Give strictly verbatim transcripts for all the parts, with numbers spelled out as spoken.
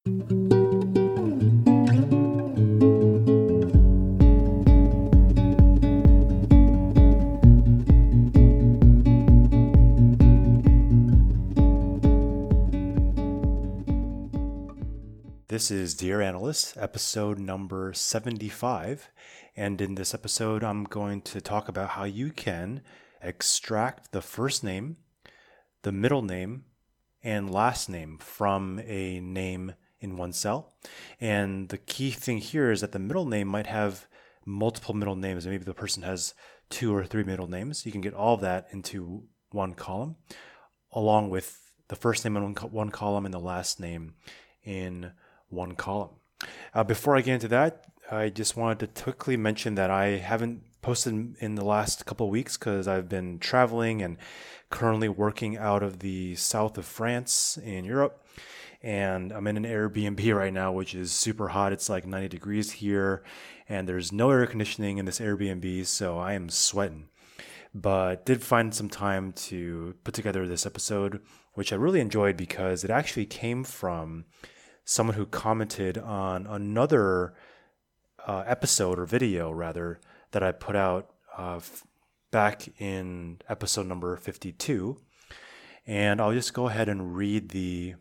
This is Dear Analyst, episode number seventy-five, and in this episode I'm going to talk about how you can extract the first name, the middle name, and last name from a name in one cell. And the key thing here is that the middle name might have multiple middle names. Maybe the person has two or three middle names. You can get all of that into one column, along with the first name in one, one column and the last name in one column. Uh, before I get into that, I just wanted to quickly mention that I haven't posted in the last couple of weeks because I've been traveling and currently working out of the south of France in Europe. And I'm in an Airbnb right now, which is super hot. It's like ninety degrees here, and there's no air conditioning in this Airbnb, so I am sweating. But did find some time to put together this episode, which I really enjoyed because it actually came from someone who commented on another uh, episode or video, rather, that I put out uh, f- back in episode number fifty-two. And I'll just go ahead and read the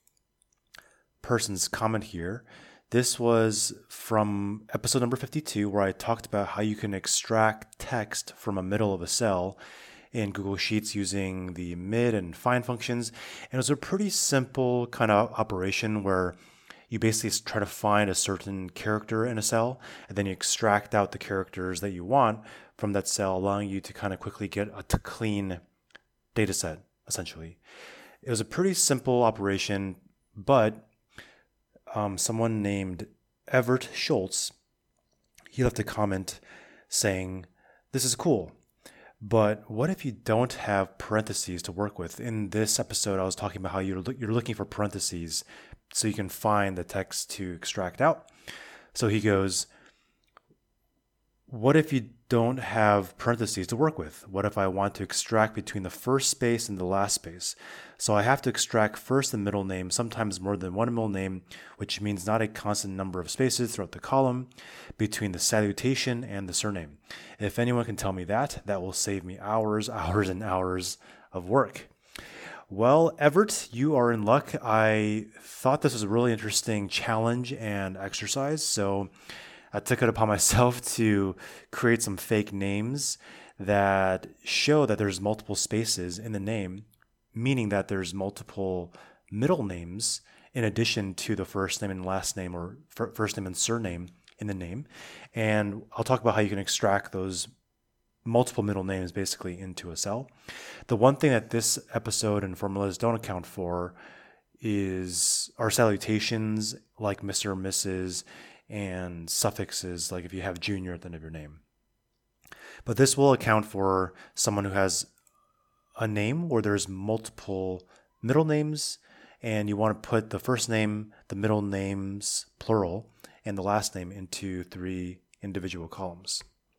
person's comment here. This was from episode number fifty-two, where I talked about how you can extract text from a middle of a cell in Google Sheets using the mid and find functions. And it was a pretty simple kind of operation where you basically try to find a certain character in a cell, and then you extract out the characters that you want from that cell, allowing you to kind of quickly get a t- clean data set, essentially. It was a pretty simple operation, but um, someone named Everett Schultz, he left a comment saying, "This is cool. But what if you don't have parentheses to work with?" In this episode, I was talking about how you're, lo- you're looking for parentheses so you can find the text to extract out. So he goes, what if you don't have parentheses to work with? What if I want to extract between the first space and the last space? So I have to extract first and middle name, sometimes more than one middle name, which means not a constant number of spaces throughout the column between the salutation and the surname. If anyone can tell me that, that will save me hours, hours, and hours of work. Well, Everett, you are in luck. I thought this was a really interesting challenge and exercise, so I took it upon myself to create some fake names that show that there's multiple spaces in the name, meaning that there's multiple middle names in addition to the first name and last name, or first name and surname in the name. And I'll talk about how you can extract those multiple middle names basically into a cell. The one thing that this episode and formulas don't account for is our salutations, like Mister Missus, and suffixes, like if you have junior at the end of your name. But this will account for someone who has a name where there's multiple middle names, and you want to put the first name, the middle names, plural, and the last name into three individual columns.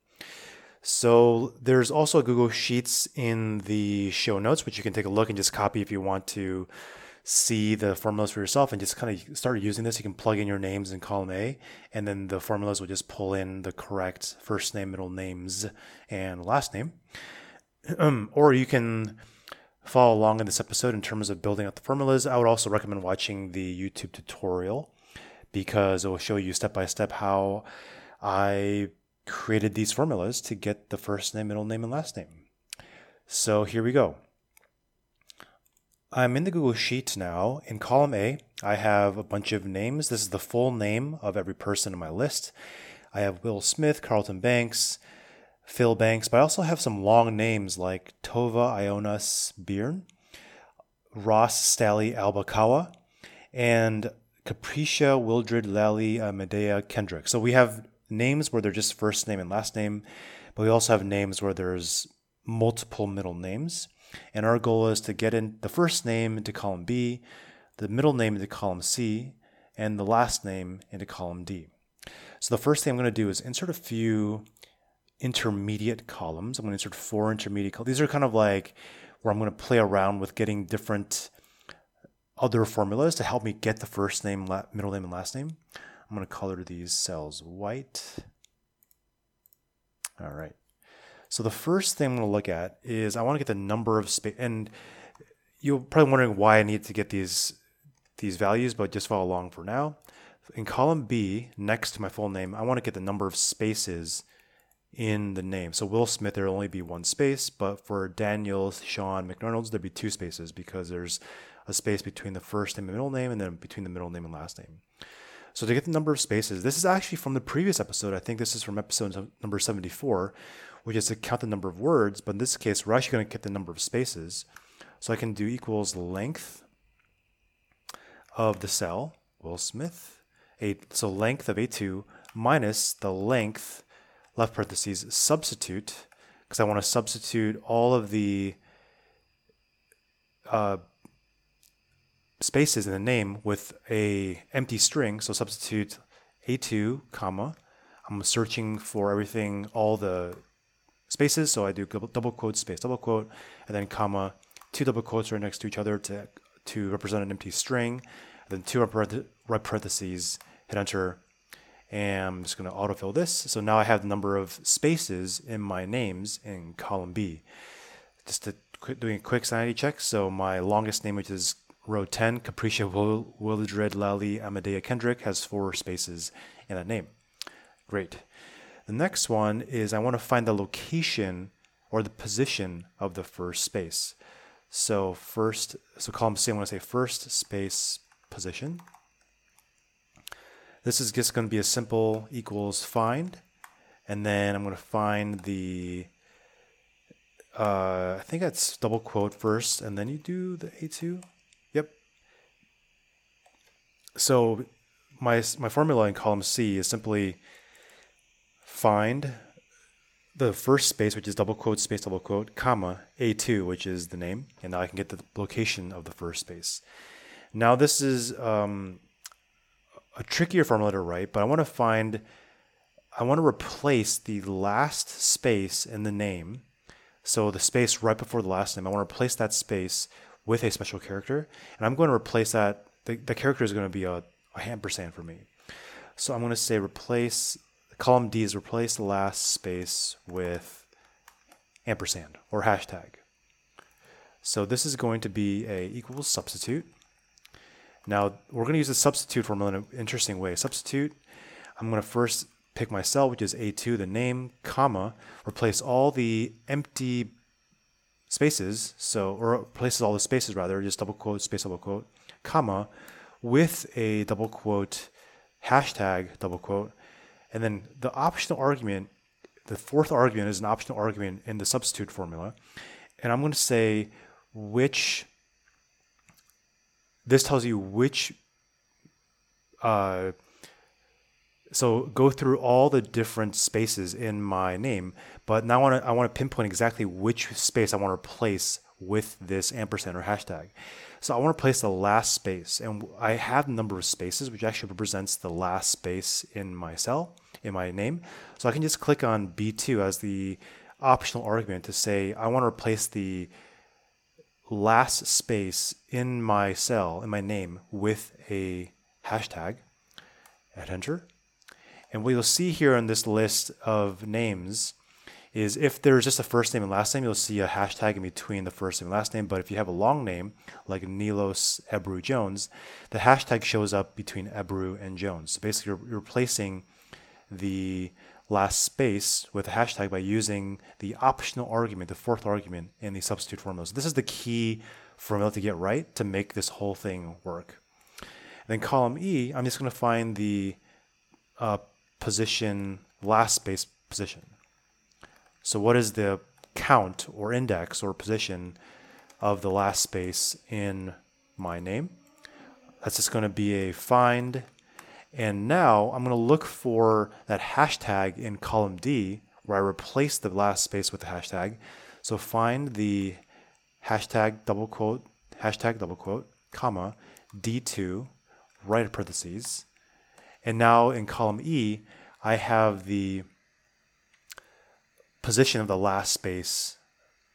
So there's also Google Sheets in the show notes, which you can take a look and just copy if you want to see the formulas for yourself and just kind of start using this. You can plug in your names in column A, and then the formulas will just pull in the correct first name, middle names, and last name. Um, or you can follow along in this episode in terms of building out the formulas. I would also recommend watching the YouTube tutorial because it will show you step by step how I created these formulas to get the first name, middle name, and last name. So here we go. I'm in the Google Sheets now. In column A, I have a bunch of names. This is the full name of every person in my list. I have Will Smith, Carlton Banks, Phil Banks, but I also have some long names like Tova Ionas Byrne, Ross Stally Albakawa, and Capricia Wildred Lally Medea Kendrick. So we have names where they're just first name and last name, but we also have names where there's multiple middle names. And our goal is to get in the first name into column B, the middle name into column C, and the last name into column D. So the first thing I'm going to do is insert a few intermediate columns. I'm going to insert four intermediate columns. These are kind of like where I'm going to play around with getting different other formulas to help me get the first name, middle name, and last name. I'm going to color these cells white. All right. So the first thing I'm going to look at is I want to get the number of space, and you're probably wondering why I need to get these these values, but just follow along for now. In column B, next to my full name, I want to get the number of spaces in the name. So Will Smith, there will only be one space, but for Daniel Sean McDonald's, there'd be two spaces because there's a space between the first name and middle name, and then between the middle name and last name. So to get the number of spaces, this is actually from the previous episode. I think this is from episode number seventy-four, which is to count the number of words, but in this case, we're actually going to get the number of spaces. So I can do equals length of the cell, Will Smith, a, so length of A two minus the length, left parentheses, substitute, because I want to substitute all of the uh, spaces in the name with a empty string. So substitute A two, comma. I'm searching for everything, all the spaces. So I do double quote, space, double quote, and then comma, two double quotes right next to each other to, to represent an empty string. And then two right parentheses, hit enter. And I'm just going to autofill this. So now I have the number of spaces in my names in column B. Just to, doing a quick sanity check. So my longest name, which is row ten, Capricia Will, Willdred Lally Amadea Kendrick, has four spaces in that name. Great. The next one is I want to find the location or the position of the first space. So first, so column C, I'm going to say first space position. This is just going to be a simple equals find, and then I'm going to find the, uh, I think that's double quote first, and then you do the A two. Yep. So my my formula in column C is simply find the first space, which is double quote, space, double quote, comma, A two, which is the name, and now I can get the location of the first space. Now this is um, a trickier formula to write, but I want to find, I want to replace the last space in the name. So the space right before the last name, I want to replace that space with a special character. And I'm going to replace that, the, the character is going to be a, a ampersand for me. So I'm going to say replace, column D is replace the last space with ampersand or hashtag. So this is going to be a equals substitute. Now, we're going to use the substitute formula in an interesting way. Substitute, I'm going to first pick my cell, which is A two, the name, comma, replace all the empty spaces, so, or replaces all the spaces rather, just double quote, space, double quote, comma, with a double quote, hashtag, double quote, and then the optional argument, the fourth argument is an optional argument in the substitute formula, and I'm going to say which, this tells you which, uh, so go through all the different spaces in my name, but now I want to I want to pinpoint exactly which space I want to replace with this ampersand or hashtag. So I want to replace the last space, and I have the number of spaces, which actually represents the last space in my cell, in my name. So I can just click on B two as the optional argument to say I want to replace the last space in my cell, in my name, with a hashtag. Hit enter. And what you'll see here in this list of names is if there's just a first name and last name, you'll see a hashtag in between the first name and last name. But if you have a long name, like Nilos Ebru Jones, the hashtag shows up between Ebru and Jones. So basically, you're, you're replacing the last space with a hashtag by using the optional argument, the fourth argument in the substitute formula. So this is the key formula to get right to make this whole thing work. And then column E, I'm just going to find the uh, position, last space position. So what is the count or index or position of the last space in my name? That's just going to be a find. And now I'm going to look for that hashtag in column D where I replace the last space with the hashtag. So find the hashtag double quote, hashtag double quote, comma, D two, right parentheses. And now in column E, I have the position of the last space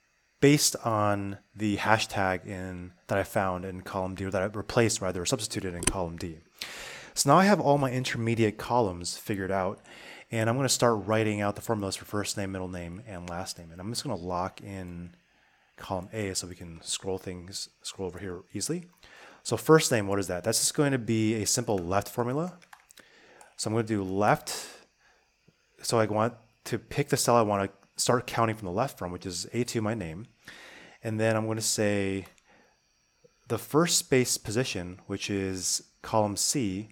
based on the hashtag in that I found in column D, or that I replaced rather, or substituted in column D. So now I have all my intermediate columns figured out, and I'm going to start writing out the formulas for first name, middle name, and last name. And I'm just going to lock in column A so we can scroll things, scroll over here easily. So first name, what is that? That's just going to be a simple left formula. So I'm going to do left. So I want to pick the cell I want to start counting from the left from, which is A two, my name. And then I'm going to say the first space position, which is column C,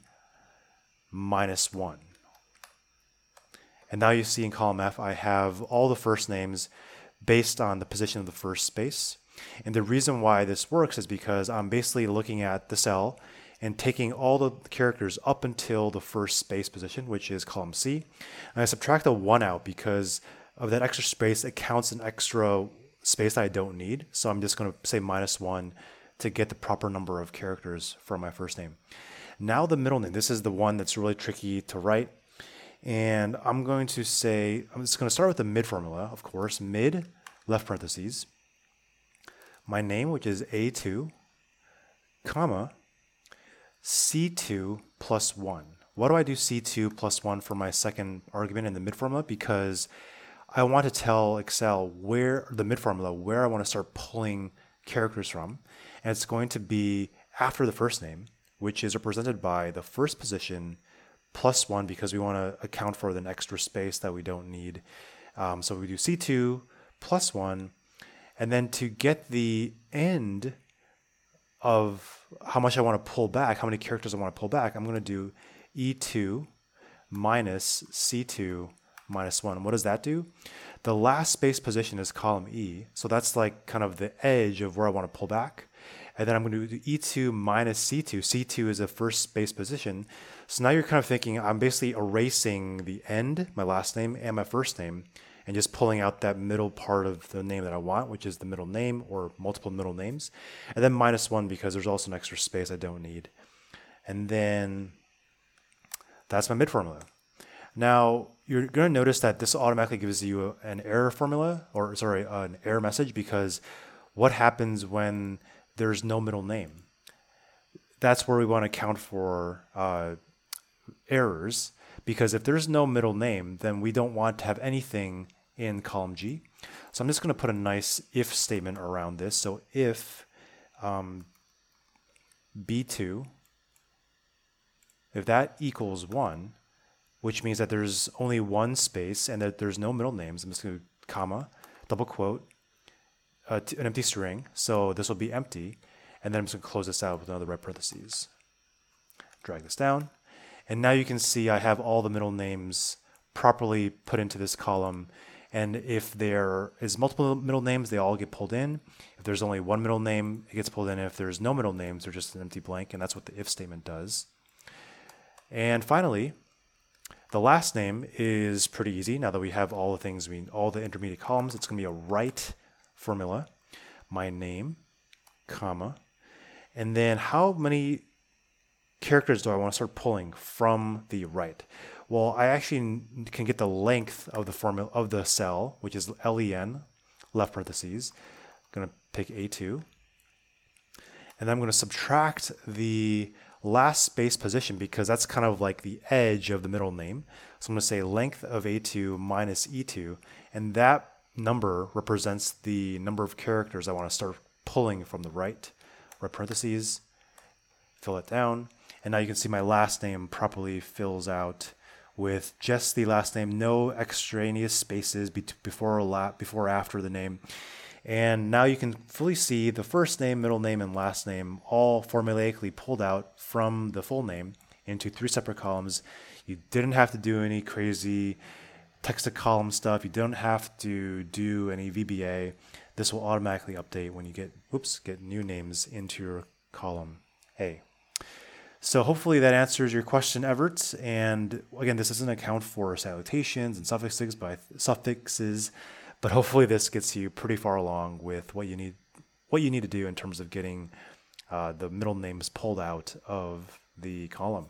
minus one. And now you see in column F, I have all the first names based on the position of the first space. And the reason why this works is because I'm basically looking at the cell and taking all the characters up until the first space position, which is column C. And I subtract the one out because of that extra space. It counts an extra space that I don't need. So I'm just going to say minus one to get the proper number of characters for my first name. Now the middle name, this is the one that's really tricky to write. And I'm going to say, I'm just going to start with the mid formula, of course, mid, left parentheses, my name, which is A two, comma, C two plus one. Why do I do C two plus one for my second argument in the mid formula? Because I want to tell Excel where, the mid formula, where I want to start pulling characters from. And it's going to be after the first name, which is represented by the first position plus one, because we want to account for the extra space that we don't need. Um, so we do C two plus one. And then to get the end of how much I want to pull back, how many characters I want to pull back, I'm going to do E two minus C two minus one. What does that do? The last space position is column E. So that's like kind of the edge of where I want to pull back. And then I'm going to do E two minus C two. C two is the first space position. So now you're kind of thinking I'm basically erasing the end, my last name, and my first name, and just pulling out that middle part of the name that I want, which is the middle name or multiple middle names. And then minus one because there's also an extra space I don't need. And then that's my mid formula. Now, you're going to notice that this automatically gives you an error formula, or sorry, an error message, because what happens when there's no middle name? That's where we want to account for uh, errors, because if there's no middle name, then we don't want to have anything in column G. So I'm just going to put a nice if statement around this. So if um, B two, if that equals one, which means that there's only one space and that there's no middle names, I'm just going to comma, double quote, uh, an empty string. So this will be empty. And then I'm just going to close this out with another red parentheses. Drag this down. And now you can see I have all the middle names properly put into this column. And if there is multiple middle names, they all get pulled in. If there's only one middle name, it gets pulled in. If there's no middle names, they're just an empty blank. And that's what the if statement does. And finally, the last name is pretty easy. Now that we have all the things, we all the intermediate columns, it's going to be a right formula. My name, comma. And then how many characters do I want to start pulling from the right? Well, I actually can get the length of the formula of the cell, which is len, left parentheses. I'm going to pick A two. And then I'm going to subtract the last space position because that's kind of like the edge of the middle name. So I'm going to say length of A two minus E two. And that number represents the number of characters I want to start pulling from the right. Right parentheses, fill it down. And now you can see my last name properly fills out with just the last name, no extraneous spaces before or, la before or after the name. And now you can fully see the first name, middle name, and last name all formulaically pulled out from the full name into three separate columns. You didn't have to do any crazy text to column stuff. You don't have to do any V B A. This will automatically update when you get, whoops, get new names into your column A. So hopefully that answers your question, Everett. And again, this doesn't account for salutations and suffixes, by suffixes, but hopefully this gets you pretty far along with what you need, what you need to do in terms of getting uh, the middle names pulled out of the column.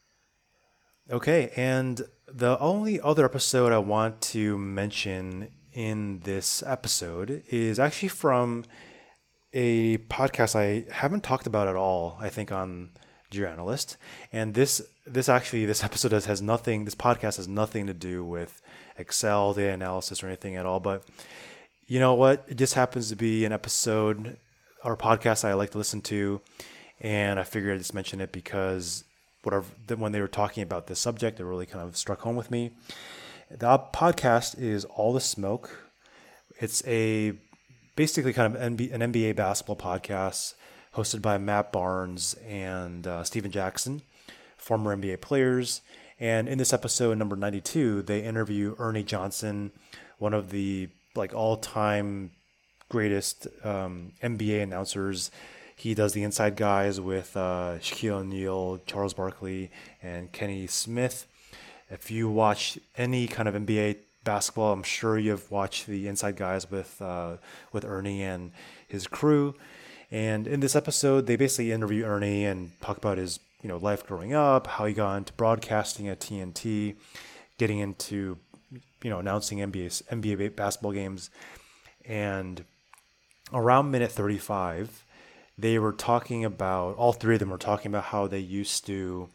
Okay, and the only other episode I want to mention in this episode is actually from a podcast I haven't talked about at all, I think, on Dear Analyst. And this this actually, this episode has, has nothing, this podcast has nothing to do with Excel, data analysis, or anything at all. But you know what? It just happens to be an episode or podcast I like to listen to. And I figured I'd just mention it because whatever, when they were talking about this subject, it really kind of struck home with me. The podcast is All the Smoke. It's a basically kind of an N B A basketball podcast hosted by Matt Barnes and uh, Steven Jackson, former N B A players. And in this episode, number ninety-two, they interview Ernie Johnson, one of the like all-time greatest um, N B A announcers. He does the Inside Guys with uh, Shaquille O'Neal, Charles Barkley, and Kenny Smith. If you watch any kind of N B A basketball, I'm sure you've watched the Inside Guys with uh, with Ernie and his crew. And in this episode, they basically interview Ernie and talk about his you know life growing up, how he got into broadcasting at T N T, getting into you know announcing N B A N B A basketball games, and around minute thirty-five. They were talking about, all three of them were talking about how they used to,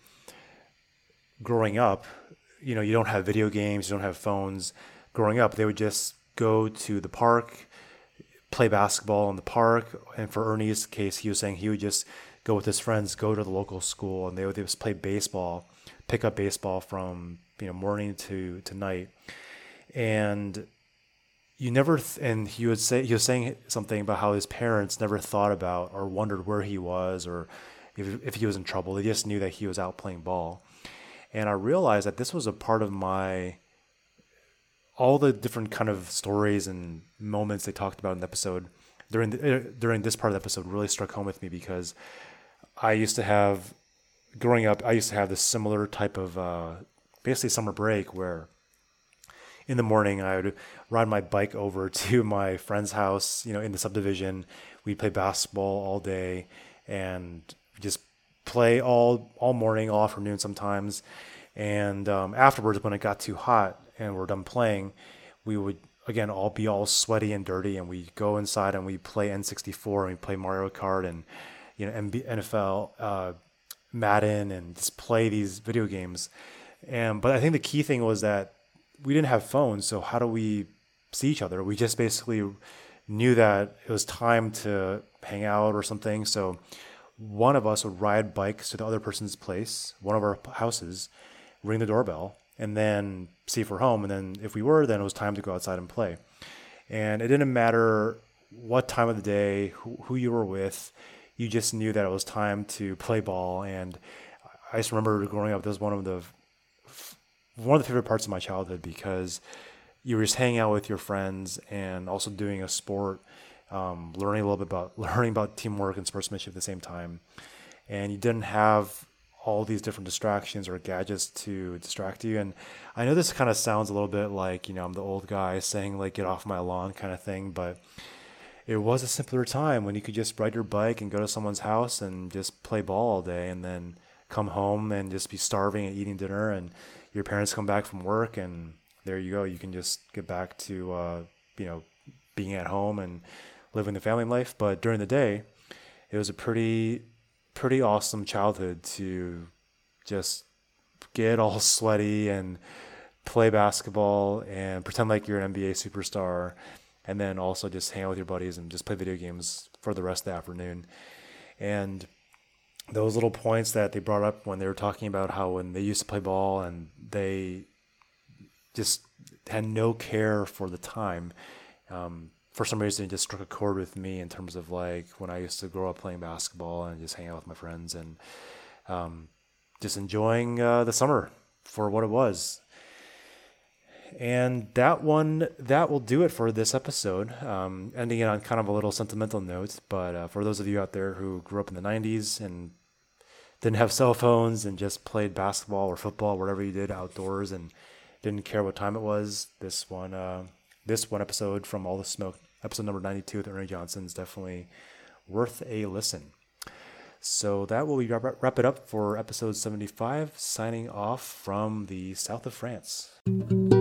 growing up, you know, you don't have video games, you don't have phones. Growing up, they would just go to the park, play basketball in the park. And for Ernie's case, he was saying he would just go with his friends, go to the local school, and they would just play baseball, pick up baseball from, you know, morning to, to night. And You never, th- and he would say, he was saying something about how his parents never thought about or wondered where he was or if, if he was in trouble. They just knew that he was out playing ball. And I realized that this was a part of my, all the different kind of stories and moments they talked about in the episode during the, uh, during this part of the episode really struck home with me because I used to have, growing up, I used to have this similar type of, uh, basically summer break where in the morning, I would ride my bike over to my friend's house, you know, in the subdivision. We'd play basketball all day and just play all all morning, all afternoon sometimes. And um, afterwards, when it got too hot and we're done playing, we would, again, all be all sweaty and dirty. And we'd go inside and we'd play N sixty-four and we'd play Mario Kart and, you know, N F L, uh, Madden, and just play these video games. And But I think the key thing was that we didn't have phones, so how do we see each other? We just basically knew that it was time to hang out or something. So one of us would ride bikes to the other person's place, one of our houses, ring the doorbell, and then see if we're home. And then if we were, then it was time to go outside and play. And it didn't matter what time of the day, who, who you were with, you just knew that it was time to play ball. And I just remember growing up, that was one of the one of the favorite parts of my childhood because you were just hanging out with your friends and also doing a sport, um, learning a little bit about learning about teamwork and sportsmanship at the same time. And you didn't have all these different distractions or gadgets to distract you. And I know this kind of sounds a little bit like, you know, I'm the old guy saying like, get off my lawn kind of thing, but it was a simpler time when you could just ride your bike and go to someone's house and just play ball all day and then come home and just be starving and eating dinner, and your parents come back from work and there you go. You can just get back to, uh, you know, being at home and living the family life. But during the day, it was a pretty, pretty awesome childhood to just get all sweaty and play basketball and pretend like you're an N B A superstar. And then also just hang out with your buddies and just play video games for the rest of the afternoon. And those little points that they brought up when they were talking about how when they used to play ball and they just had no care for the time, um, for some reason it just struck a chord with me in terms of like when I used to grow up playing basketball and just hang out with my friends and um, just enjoying uh, the summer for what it was. And that one, that will do it for this episode, um, ending it on kind of a little sentimental note. But uh, for those of you out there who grew up in the nineties and didn't have cell phones and just played basketball or football, whatever you did outdoors, and didn't care what time it was, this one, uh, this one episode from All the Smoke, episode number ninety-two with Ernie Johnson, is definitely worth a listen. So that will wrap, wrap it up for episode seventy-five, signing off from the south of France.